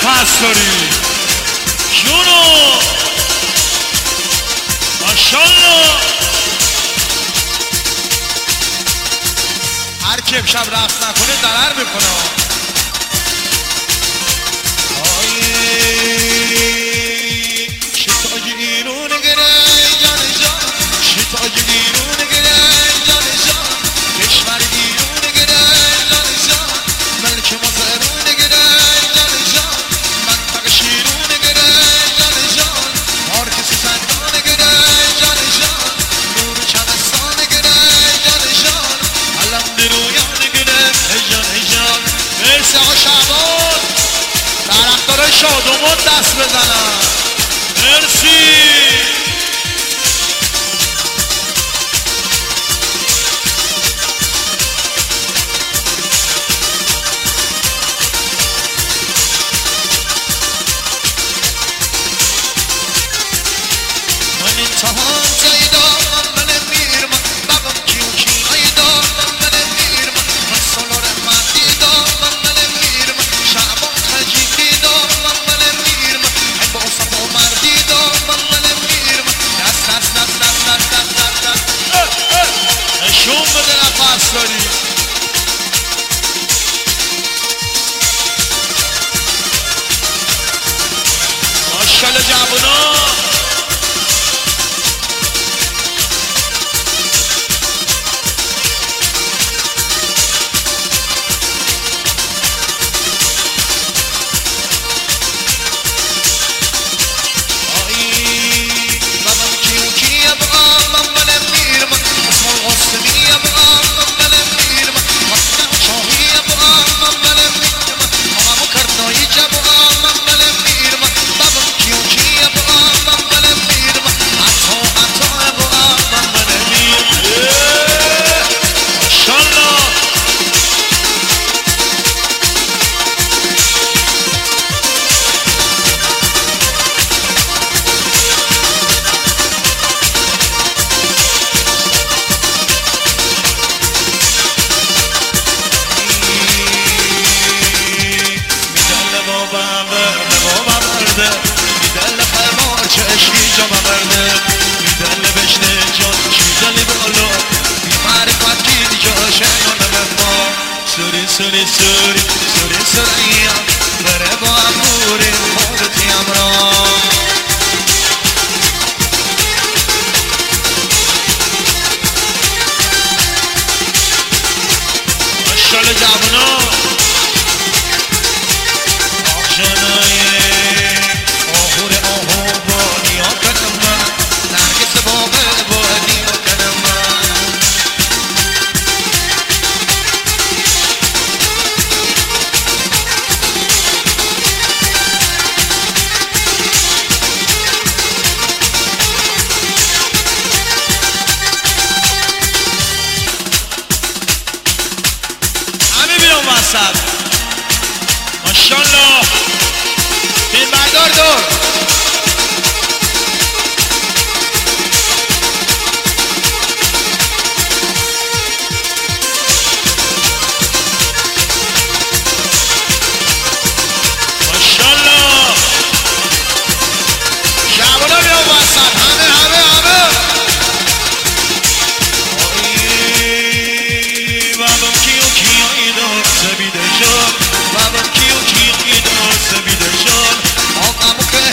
پاسداری جونو ماشالله. هر کی امشب رقص نکنه ضرر میکنه. شتای ایرون گره جان جان، شتای ایرون گره جان جان، کشور ایرون گره جان جان، ملک مازرون گره جان جان، منطقه شیرون گره جان جان، پارک سیزندان گره جان جان، نور چمستان گره جان جان، علم درویان گره جان جان. مرسی آقا شعبان، طرفدار شادومان دست بزنن. مرسی. من انتهان زیدا من میرم بابم کیو کی ایدا من میرم من سالار مدیدا من میرم شعبان خجیدی دا من میرم ای با صفا مردی دا من میرم دست دست دست دست دست دست دست نشون بده نفس داری. ماشالله جوونا. سوری سوری سوری سوریم بره با اموری خودتیم را. ماشالله جوونا. آخشانای آهور آهو با نیا کنم من، نرگس باقه با نیا کنم من. ماشالله فیلم بردار دور. ماشالله شعبانا بیام وسط. همه همه همه بابم کیو کیایی دار سبیده شد، بابم کیو کیایی دار سبیده شد، آقامو که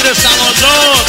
میره سمازاد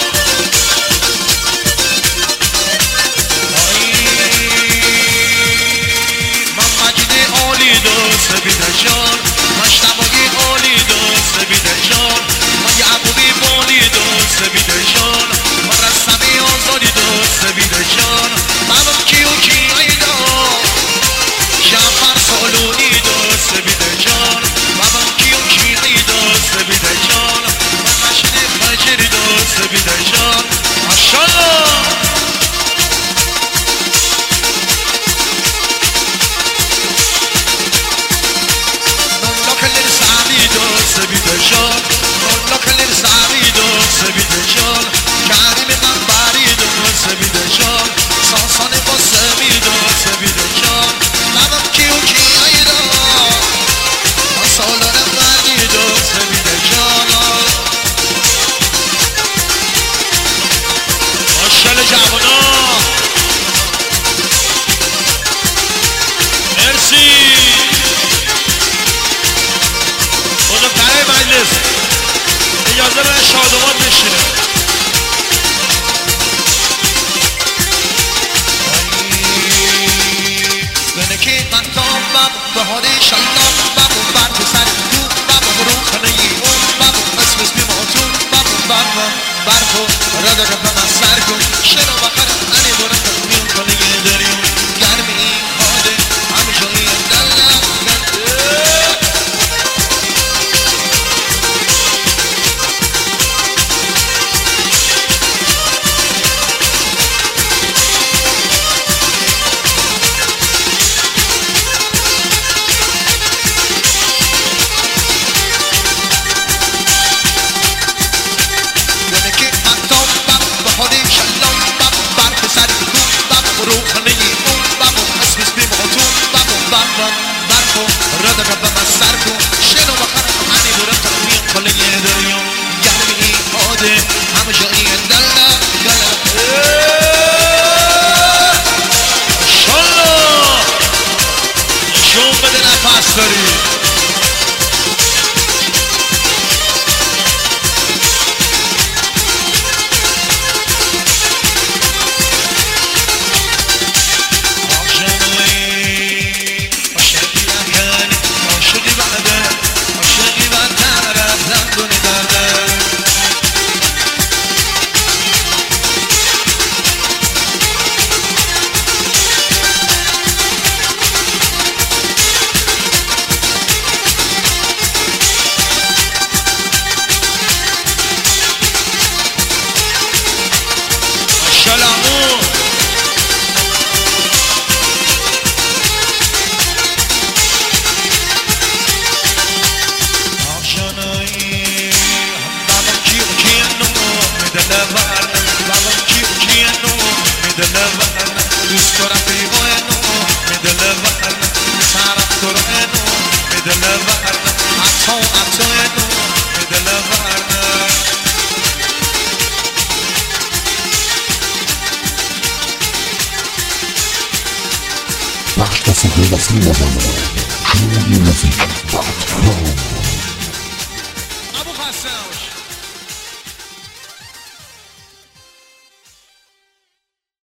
من مجید عالی دوست بیده جان مشتبایی عالی دوست بیده جان من یعقوبی بالی دوست بیده جان من رسمی آزادی دوست بیده جان من کیو کی ایدا جعفر سالونی دوست بیده جان من کیو کی ایدا بیده جان من مشید فجری دوست بیده جان ماشاءالله اجازه به شادومان بشینه بنکی من تابم به حالی شلام بمون بر پسر تو بمون رو خانه اون بمون اسم بیماتون بمون برخو راده که به من سر کن شنو بخرم انی برم میون کنه دریم گرمی حاده همیشه این دلم Abu Hassan.